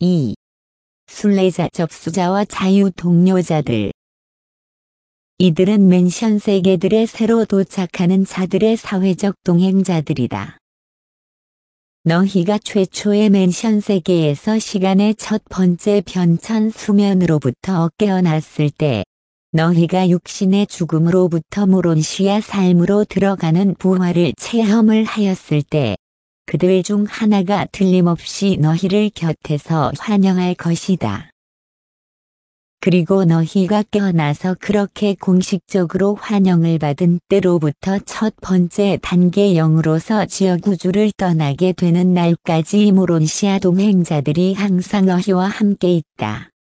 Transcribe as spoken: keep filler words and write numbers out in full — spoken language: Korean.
이. 순례자 접수자와 자유 동료자들. 이들은 맨션 세계들의 새로 도착하는 자들의 사회적 동행자들이다. 너희가 최초의 맨션 세계에서 시간의 첫 번째 변천 수면으로부터 깨어났을 때 너희가 육신의 죽음으로부터 모론시아 삶으로 들어가는 부활을 체험을 하였을 때 그들 중 하나가 틀림없이 너희를 곁에서 환영할 것이다. 그리고 너희가 깨어나서 그렇게 공식적으로 환영을 받은 때로부터 첫 번째 단계 영으로서 지역우주를 떠나게 되는 날까지 모론시아 동행자들이 항상 너희와 함께 있다.